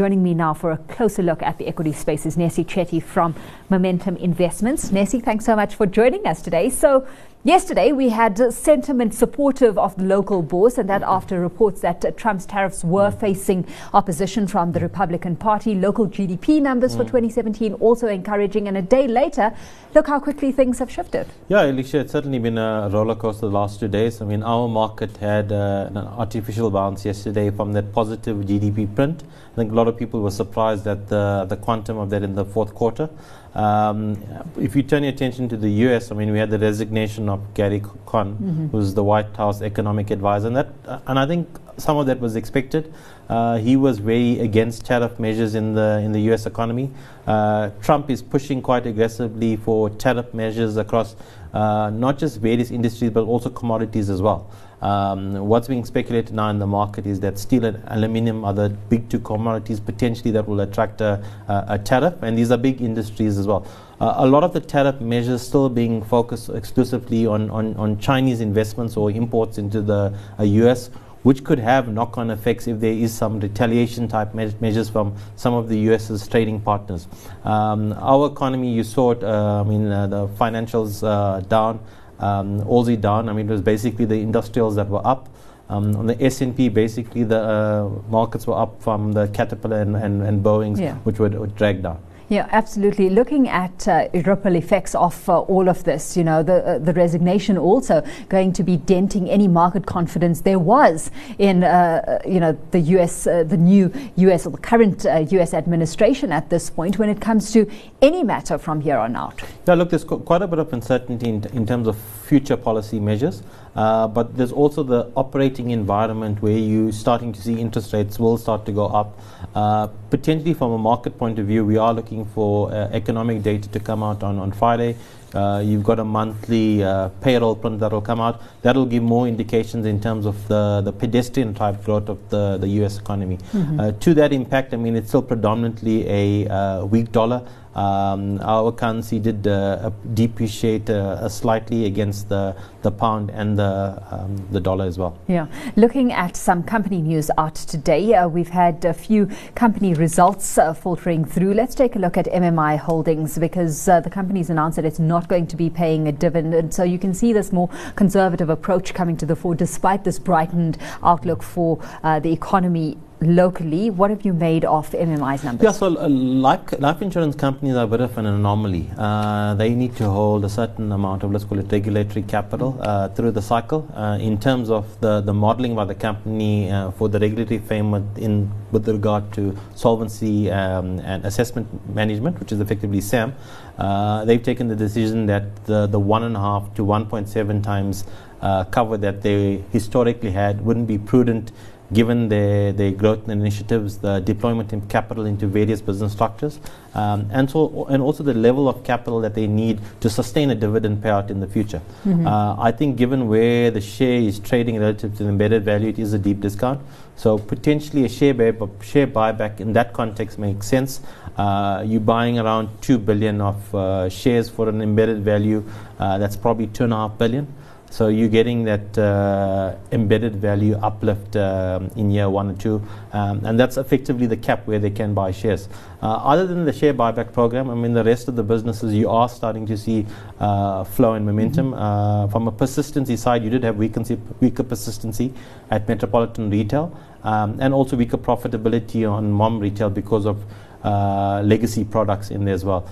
Joining me now for a closer look at the equity space is Nesi Chetty from Momentum Investments. Nesi, thanks so much for joining us today. So yesterday we had sentiment supportive of the local bourse, and that after reports that Trump's tariffs were facing opposition from the Republican Party. Local GDP numbers for 2017 also encouraging, and a day later, look how quickly things have shifted. Yeah, Alicia, it's certainly been a roller coaster the last 2 days. I mean, our market had an artificial bounce yesterday from that positive GDP print. I think a lot of people were surprised at the quantum of that in the fourth quarter. If you turn your attention to the US, I mean, we had the resignation of Gary Cohn, who's the White House economic advisor, and I think some of that was expected. He was very against tariff measures in the US economy. Trump is pushing quite aggressively for tariff measures across not just various industries but also commodities as well. What's being speculated now in the market is that steel and aluminium are the big two commodities potentially that will attract a tariff, and these are big industries as well. A lot of the tariff measures still being focused exclusively on Chinese investments or imports into the US, which could have knock-on effects if there is some retaliation type measures from some of the US's trading partners. Our economy, you saw it, the financials down, Aussie down. I mean, it was basically the industrials that were up. On the S&P, basically the markets were up from the Caterpillar and Boeing's, which were dragged down. Yeah, absolutely. Looking at ripple effects of all of this, you know, the resignation also going to be denting any market confidence there was in, the US, the new US or the current US administration at this point when it comes to any matter from here on out. Yeah, look, there's quite a bit of uncertainty in terms of future policy measures. But there's also the operating environment where you're starting to see interest rates will start to go up. Potentially from a market point of view, we are looking for economic data to come out on Friday. You've got a monthly payroll print that will come out. That will give more indications in terms of the pedestrian type growth of the US economy. To that impact, I mean, it's still predominantly a weak dollar. Our currency did depreciate slightly against the pound and the dollar as well. Yeah, looking at some company news out today, we've had a few company results filtering through. Let's take a look at MMI Holdings because the company's announced that it's not going to be paying a dividend. So you can see this more conservative approach coming to the fore despite this brightened outlook for the economy locally. What have you made of MMI's numbers? Yeah, so life insurance companies are a bit of an anomaly. They need to hold a certain amount of, let's call it, regulatory capital through the cycle. In terms of the modeling by the company for the regulatory framework with regard to solvency and assessment management, which is effectively SAM, they've taken the decision that the 1.5 to 1.7 times cover that they historically had wouldn't be prudent given their growth initiatives, the deployment of capital into various business structures, and also the level of capital that they need to sustain a dividend payout in the future. I think given where the share is trading relative to the embedded value, it is a deep discount. So potentially a share buyback in that context makes sense. You're buying around 2 billion of shares for an embedded value that's probably 2.5 billion. So you're getting that embedded value uplift in year 1 or 2, and that's effectively the cap where they can buy shares. Other than the share buyback program, I mean, the rest of the businesses you are starting to see flow and momentum. From a persistency side, you did have weaker persistency at Metropolitan Retail, and also weaker profitability on MOM Retail because of legacy products in there as well.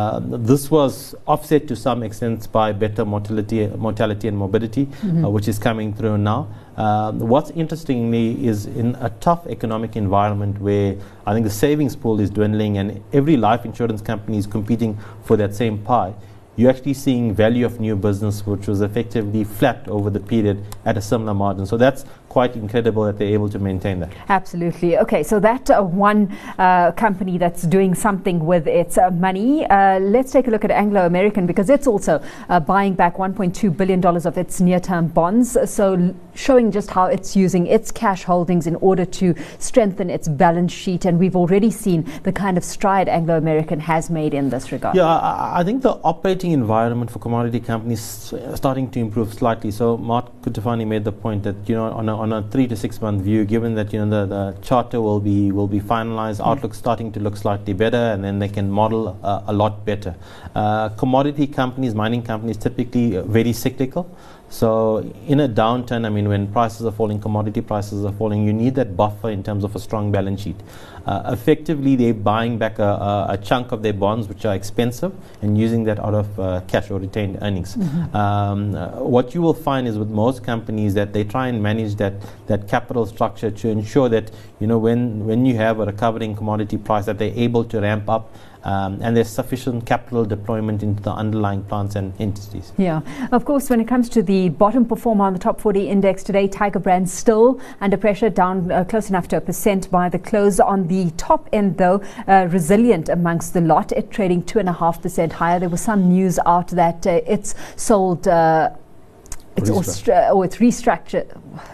This was offset to some extent by better mortality and morbidity, which is coming through now. What's interestingly is in a tough economic environment where I think the savings pool is dwindling and every life insurance company is competing for that same pie, you're actually seeing value of new business, which was effectively flat over the period at a similar margin. So that's quite incredible that they're able to maintain that. Absolutely. Okay, so that one company that's doing something with its money. Let's take a look at Anglo American because it's also buying back $1.2 billion of its near-term bonds. So showing just how it's using its cash holdings in order to strengthen its balance sheet. And we've already seen the kind of stride Anglo American has made in this regard. Yeah, I think the operating operating environment for commodity companies starting to improve slightly. So Mark Cutifani made the point that, on a 3 to 6 month view, given that the charter will be finalized, outlook starting to look slightly better, and then they can model a lot better. Commodity companies, mining companies, typically very cyclical. So in a downturn, when prices are falling, commodity prices are falling, you need that buffer in terms of a strong balance sheet. Effectively, they're buying back a chunk of their bonds, which are expensive, and using that out of cash or retained earnings. What you will find is with most companies that they try and manage that capital structure to ensure that, when you have a recovering commodity price, that they're able to ramp up and there's sufficient capital deployment into the underlying plants and entities. Yeah, of course, when it comes to the bottom performer on the top 40 index today, Tiger Brands still under pressure, down close enough to 1% by the close. On the top end, though, resilient amongst the lot, it trading 2.5% higher. There was some news out that it's sold. It's restructured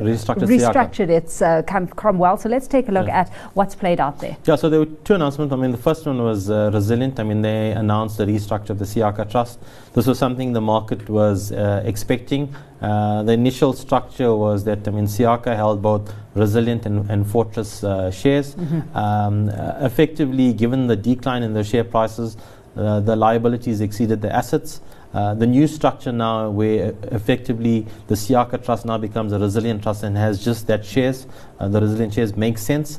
its Cromwell. So let's take a look at what's played out there. Yeah, so there were two announcements. The first one was resilient. They announced the restructure of the Siaka Trust. This was something the market was expecting. The initial structure was that Siaka held both Resilient and Fortress shares. Effectively, given the decline in the share prices, the liabilities exceeded the assets. The new structure now, where effectively the Siaka Trust now becomes a Resilient Trust and has just that shares, the Resilient shares, makes sense.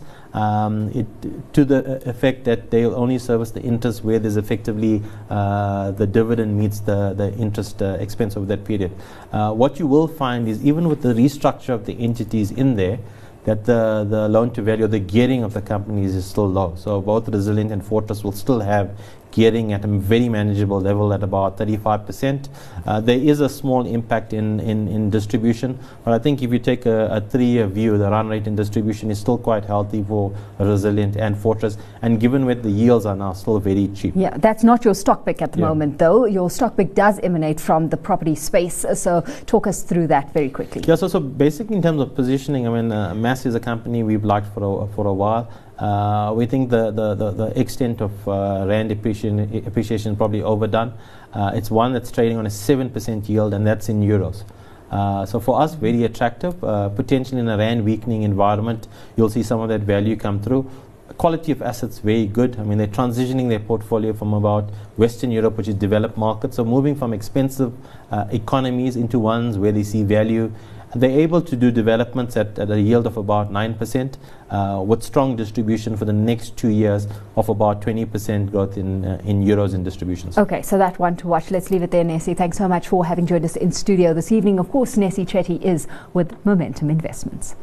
To the effect that they'll only service the interest where there's effectively the dividend meets the interest expense over that period. What you will find is, even with the restructure of the entities in there, that the loan to value or the gearing of the companies is still low. So both Resilient and Fortress will still have gearing at a very manageable level at about 35%. There is a small impact in distribution, but I think if you take a 3-year view, the run rate in distribution is still quite healthy for Resilient and Fortress, and given where the yields are now, still very cheap. Yeah, that's not your stock pick at the moment, though. Your stock pick does emanate from the property space, so talk us through that very quickly. Yeah, so basically in terms of positioning, MAS is a company we've liked for a while. We think the extent of rand appreciation is probably overdone. It's one that's trading on a 7% yield, and that's in euros. So for us, very attractive. Potentially in a rand weakening environment, you'll see some of that value come through. Quality of assets very good. They're transitioning their portfolio from about Western Europe, which is developed markets, so moving from expensive economies into ones where they see value. They're able to do developments at a yield of about 9%, with strong distribution for the next 2 years of about 20% growth in euros in distributions. Okay, so that one to watch. Let's leave it there, Nessie. Thanks so much for having joined us in studio this evening. Of course, Nessie Chetty is with Momentum Investments.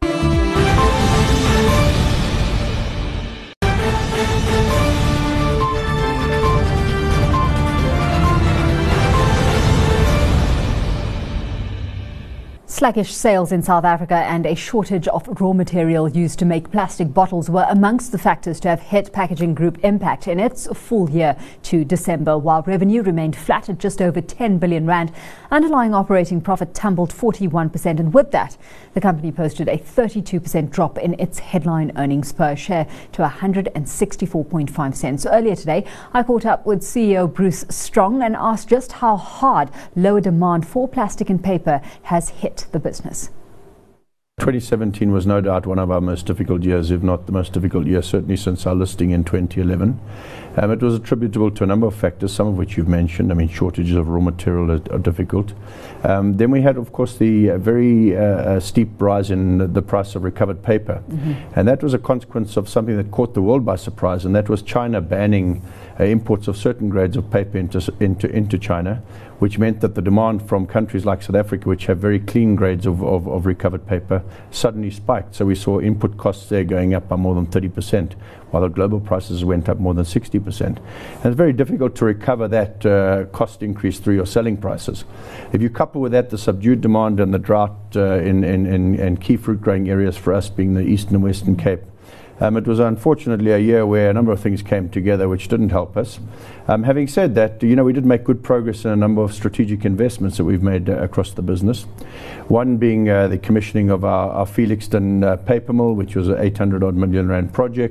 Sluggish sales in South Africa and a shortage of raw material used to make plastic bottles were amongst the factors to have hit Packaging Group Impact in its full year to December. While revenue remained flat at just over 10 billion rand, underlying operating profit tumbled 41%, and with that, the company posted a 32% drop in its headline earnings per share to 164.5 cents. Earlier today, I caught up with CEO Bruce Strong and asked just how hard lower demand for plastic and paper has hit the business. 2017 was no doubt one of our most difficult years, if not the most difficult year, certainly since our listing in 2011. It was attributable to a number of factors, some of which you've mentioned. Shortages of raw material are difficult. Then we had, of course, the very steep rise in the price of recovered paper. And that was a consequence of something that caught the world by surprise, and that was China banning imports of certain grades of paper into China, which meant that the demand from countries like South Africa, which have very clean grades of recovered paper, suddenly spiked. So we saw input costs there going up by more than 30%, while the global prices went up more than 60%. And it's very difficult to recover that cost increase through your selling prices. If you couple with that the subdued demand and the drought in key fruit growing areas for us being the Eastern and Western Cape, it was unfortunately a year where a number of things came together which didn't help us. Having said that, we did make good progress in a number of strategic investments that we've made across the business. One being the commissioning of our Felixton paper mill, which was an 800 odd million rand project.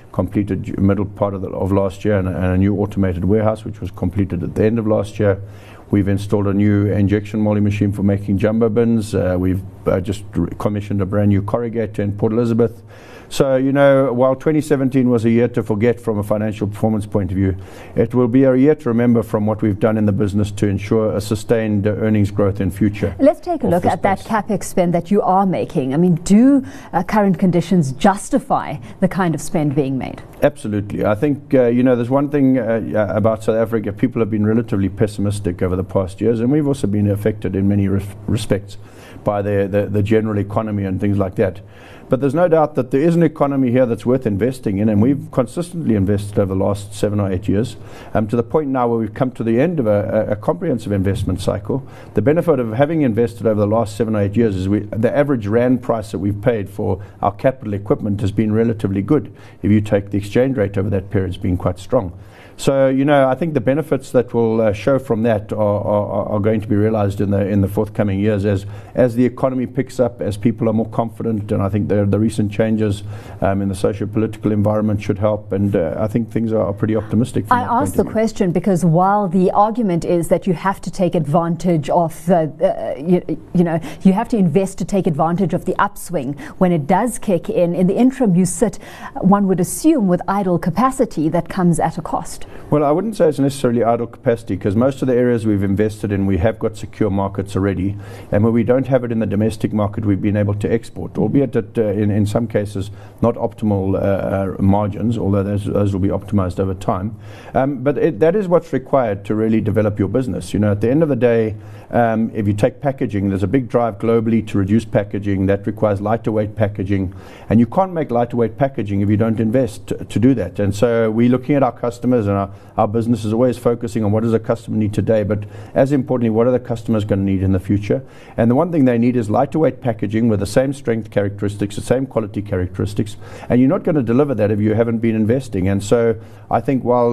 completed middle part of last year, and a new automated warehouse which was completed at the end of last year. We've installed a new injection molding machine for making jumbo bins. We've just commissioned a brand new corrugator in Port Elizabeth. So, you know, while 2017 was a year to forget from a financial performance point of view, it will be a year to remember from what we've done in the business to ensure a sustained earnings growth in future. Let's take a look at that CapEx spend that you are making. I mean, do current conditions justify the kind of spend being made? Absolutely. I think, you know, there's one thing about South Africa. People have been relatively pessimistic over the past years, and we've also been affected in many respects by the general economy and things like that. But there's no doubt that there is an economy here that's worth investing in, and we've consistently invested over the last 7 or 8 years, to the point now where we've come to the end of a comprehensive investment cycle. The benefit of having invested over the last 7 or 8 years is the average rand price that we've paid for our capital equipment has been relatively good. If you take the exchange rate over that period, it's been quite strong. So, you know, I think the benefits that will show from that are going to be realized in the forthcoming years as the economy picks up, as people are more confident, and I think the recent changes in the socio-political environment should help, and I think things are pretty optimistic. I asked the question because while the argument is that you have to take advantage of you have to invest to take advantage of the upswing when it does kick in the interim you sit, one would assume, with idle capacity that comes at a cost. Well, I wouldn't say it's necessarily idle capacity, because most of the areas we've invested in, we have got secure markets already, and where we don't have it in the domestic market, we've been able to export, albeit that in some cases not optimal margins, although those will be optimized over time. But that is what's required to really develop your business. You know, at the end of the day, if you take packaging, there's a big drive globally to reduce packaging. That requires lighter weight packaging, and you can't make lighter weight packaging if you don't invest to do that. And so we're looking at our customers, and our business is always focusing on what does a customer need today, but as importantly, what are the customers going to need in the future. And the one thing they need is lighter weight packaging with the same strength characteristics, the same quality characteristics, and you're not going to deliver that if you haven't been investing. And so I think while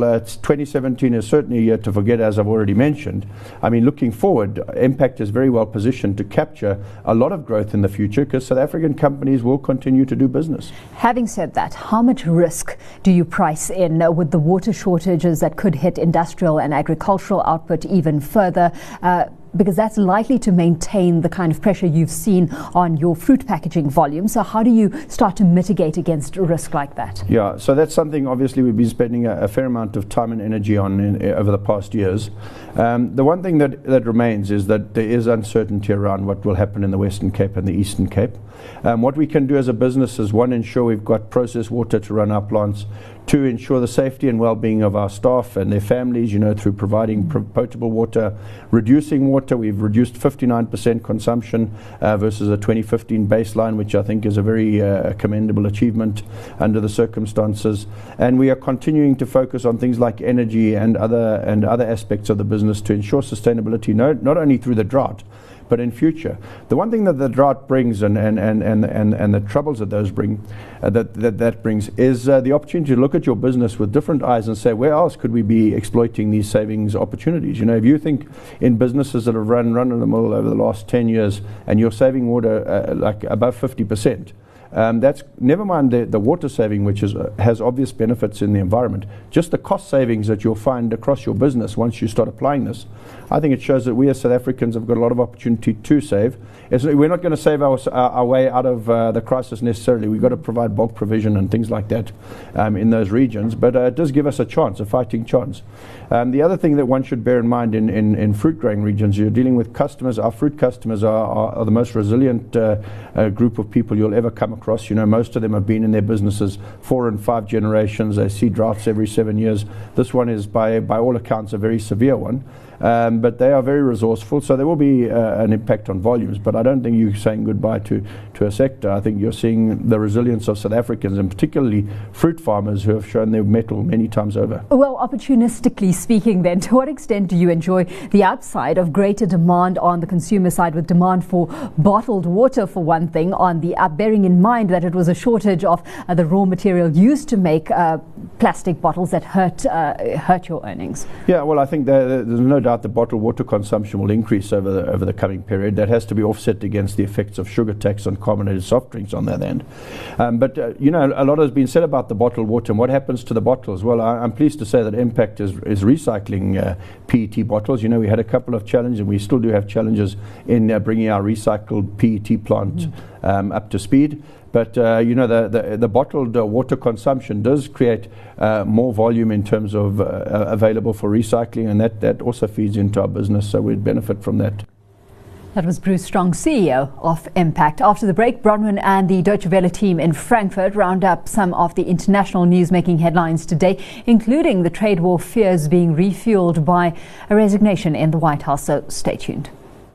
2017 is certainly a year to forget, as I've already mentioned, I mean, looking forward, Impact is very well positioned to capture a lot of growth in the future, because South African companies will continue to do business. Having said that, how much risk do you price in with the water shortages that could hit industrial and agricultural output even further? Because that's likely to maintain the kind of pressure you've seen on your fruit packaging volume. So how do you start to mitigate against a risk like that? Yeah, so that's something obviously we've been spending a fair amount of time and energy on over the past years. The one thing that remains is that there is uncertainty around what will happen in the Western Cape and the Eastern Cape. What we can do as a business is, one, ensure we've got processed water to run our plants. 2, ensure the safety and well-being of our staff and their families, you know, through providing potable water, reducing water. We've reduced 59% consumption versus a 2015 baseline, which I think is a very commendable achievement under the circumstances. And we are continuing to focus on things like energy and other aspects of the business to ensure sustainability, not only through the drought, but in future. The one thing that the drought brings and the troubles that those bring, that brings, is the opportunity to look at your business with different eyes and say, where else could we be exploiting these savings opportunities? You know, if you think in businesses that have run in the mill over the last 10 years and you're saving water like above 50%, that's never mind the water saving, which has obvious benefits in the environment. Just the cost savings that you'll find across your business once you start applying this, I think it shows that we as South Africans have got a lot of opportunity to save. We're not going to save our way out of the crisis necessarily. We've got to provide bulk provision and things like that in those regions, but it does give us a chance, a fighting chance. The other thing that one should bear in mind in fruit growing regions, you're dealing with customers. Our fruit customers are the most resilient group of people you'll ever come across. You know, most of them have been in their businesses 4 and 5 generations. They see droughts every 7 years. This one is, by all accounts, a very severe one. But they are very resourceful, so there will be an impact on volumes. But I don't think you're saying goodbye to a sector. I think you're seeing the resilience of South Africans, and particularly fruit farmers who have shown their mettle many times over. Well, opportunistically speaking then, to what extent do you enjoy the upside of greater demand on the consumer side, with demand for bottled water for one thing, on the bearing in mind that it was a shortage of the raw material used to make plastic bottles that hurt your earnings? Yeah, well, I think there's no doubt the bottled water consumption will increase over the coming period. That has to be offset against the effects of sugar tax on carbonated soft drinks on that end. But a lot has been said about the bottled water and what happens to the bottles. Well, I'm pleased to say that Impact is recycling PET bottles. We had a couple of challenges, and we still do have challenges in bringing our recycled PET plant up to speed. But the bottled water consumption does create more volume in terms of available for recycling, and that also feeds into our business, so we'd benefit from that. That was Bruce Strong, CEO of Impact. After the break, Bronwyn and the Deutsche Welle team in Frankfurt round up some of the international news-making headlines today, including the trade war fears being refueled by a resignation in the White House. So stay tuned.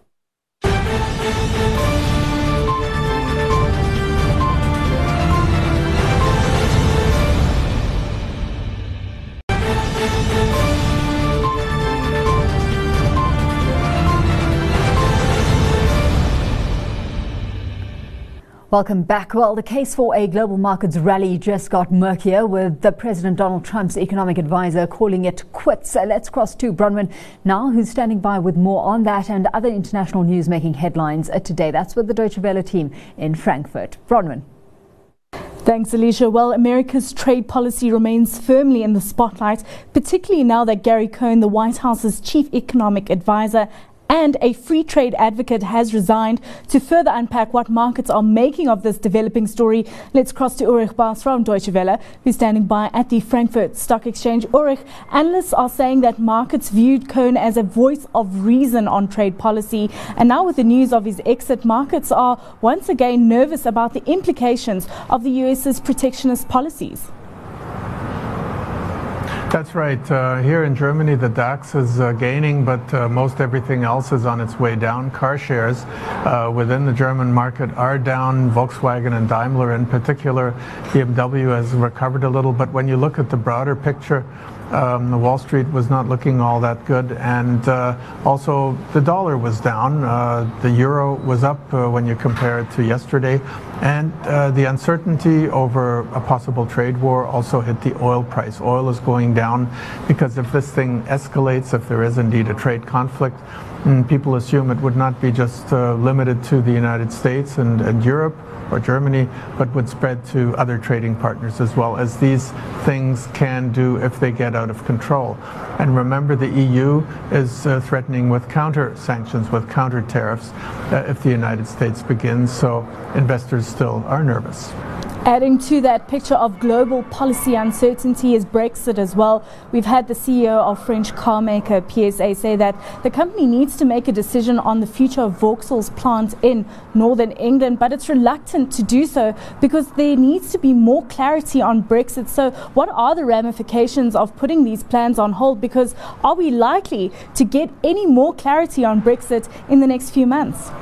Welcome back. Well, the case for a global markets rally just got murkier, with the President Donald Trump's economic advisor calling it quits. Let's cross to Bronwyn now, who's standing by with more on that and other international news making headlines today. That's with the Deutsche Welle team in Frankfurt. Bronwyn. Thanks, Alicia. Well, America's trade policy remains firmly in the spotlight, particularly now that Gary Cohn, the White House's chief economic advisor and a free trade advocate, has resigned. To further unpack what markets are making of this developing story, let's cross to Ulrich Baas from Deutsche Welle, who's standing by at the Frankfurt Stock Exchange. Ulrich, analysts are saying that markets viewed Cohn as a voice of reason on trade policy, and now with the news of his exit, markets are once again nervous about the implications of the US's protectionist policies. That's right. Here in Germany, the DAX is gaining, but most everything else is on its way down. Car shares within the German market are down. Volkswagen and Daimler in particular. BMW has recovered a little, but when you look at the broader picture, the Wall Street was not looking all that good, and also the dollar was down. The euro was up when you compare it to yesterday, and the uncertainty over a possible trade war also hit the oil price. Oil is going down because if this thing escalates, if there is indeed a trade conflict, people assume it would not be just limited to the United States and Europe or Germany, but would spread to other trading partners as well, as these things can do if they get out of control. And remember, the EU is threatening with counter sanctions, with counter tariffs if the United States begins, so investors still are nervous. Adding to that picture of global policy uncertainty is Brexit as well. We've had the CEO of French carmaker PSA say that the company needs to make a decision on the future of Vauxhall's plant in northern England, but it's reluctant to do so because there needs to be more clarity on Brexit. So what are the ramifications of putting these plans on hold? Because are we likely to get any more clarity on Brexit in the next few months?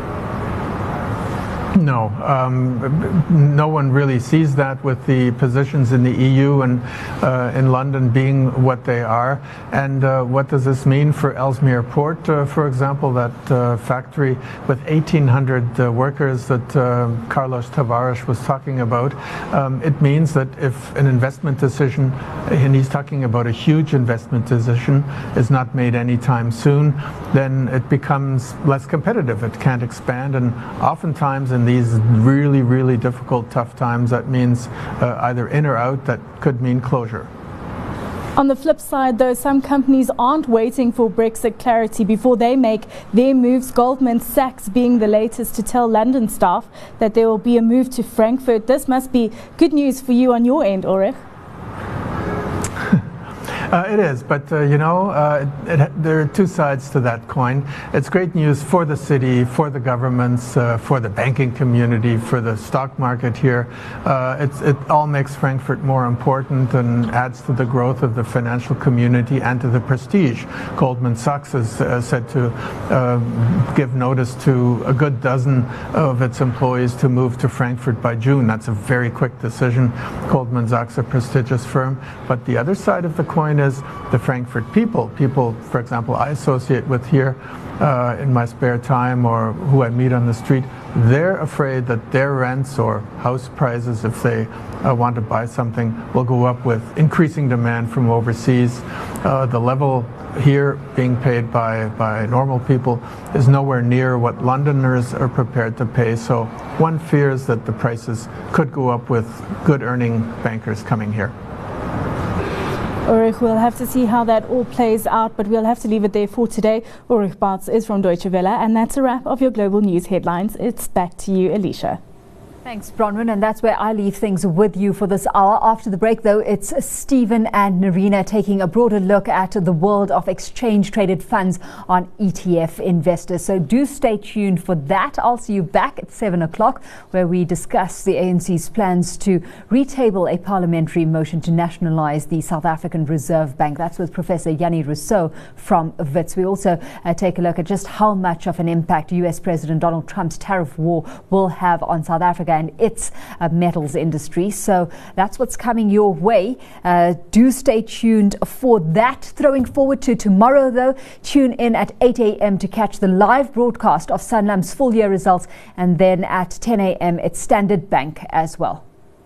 No, no one really sees that, with the positions in the EU and in London being what they are. And what does this mean for Ellesmere Port, for example, that factory with 1,800 workers that Carlos Tavares was talking about? It means that if an investment decision, and he's talking about a huge investment decision, is not made anytime soon, then it becomes less competitive. It can't expand, and oftentimes in these really, really difficult, tough times, that means either in or out. That could mean closure. On the flip side, though, some companies aren't waiting for Brexit clarity before they make their moves. Goldman Sachs being the latest to tell London staff that there will be a move to Frankfurt. This must be good news for you on your end, Ulrich. It is, but there are two sides to that coin. It's great news for the city, for the governments, for the banking community, for the stock market here. It all makes Frankfurt more important and adds to the growth of the financial community and to the prestige. Goldman Sachs is said to give notice to a good dozen of its employees to move to Frankfurt by June. That's a very quick decision. Goldman Sachs, a prestigious firm. But the other side of the coin is the Frankfurt people, for example, I associate with here in my spare time, or who I meet on the street, they're afraid that their rents or house prices, if they want to buy something, will go up with increasing demand from overseas. The level here being paid by normal people is nowhere near what Londoners are prepared to pay. So one fears that the prices could go up with good earning bankers coming here. Ulrich, we'll have to see how that all plays out, but we'll have to leave it there for today. Ulrich Bartz is from Deutsche Welle, and that's a wrap of your global news headlines. It's back to you, Alicia. Thanks, Bronwyn, and that's where I leave things with you for this hour. After the break, though, it's Stephen and Narina taking a broader look at the world of exchange-traded funds on ETF investors. So do stay tuned for that. I'll see you back at 7 o'clock, where we discuss the ANC's plans to retable a parliamentary motion to nationalize the South African Reserve Bank. That's with Professor Jannie Rousseau from Wits. We also take a look at just how much of an impact US President Donald Trump's tariff war will have on South Africa and its metals industry. So that's what's coming your way. Do stay tuned for that. Throwing forward to tomorrow, though, tune in at 8 a.m. to catch the live broadcast of Sanlam's full year results, and then at 10 a.m. it's Standard Bank as well.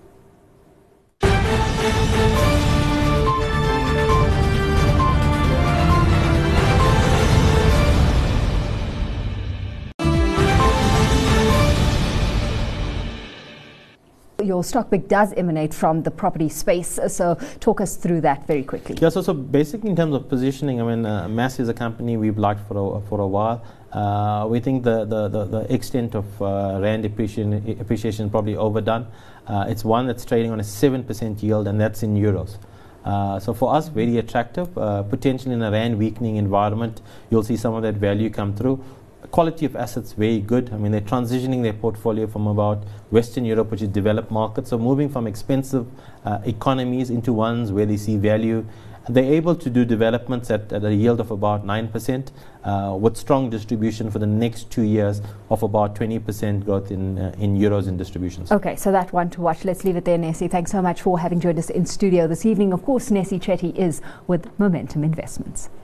Your stock pick does emanate from the property space, so talk us through that very quickly. Yeah, so basically in terms of positioning, I mean, MAS is a company we've liked for a while. We think the extent of rand appreciation is probably overdone. It's one that's trading on a 7% yield, and that's in euros. So for us, very attractive. Potentially in a rand weakening environment, you'll see some of that value come through. Quality of assets very good. I mean, they're transitioning their portfolio from about Western Europe, which is developed markets, so moving from expensive economies into ones where they see value. They're able to do developments at a yield of about 9%, with strong distribution for the next 2 years of about 20% growth in euros in distributions. Okay, so that one to watch. Let's leave it there, Nessie. Thanks so much for having joined us in studio this evening. Of course, Nessie Chetty is with Momentum Investments.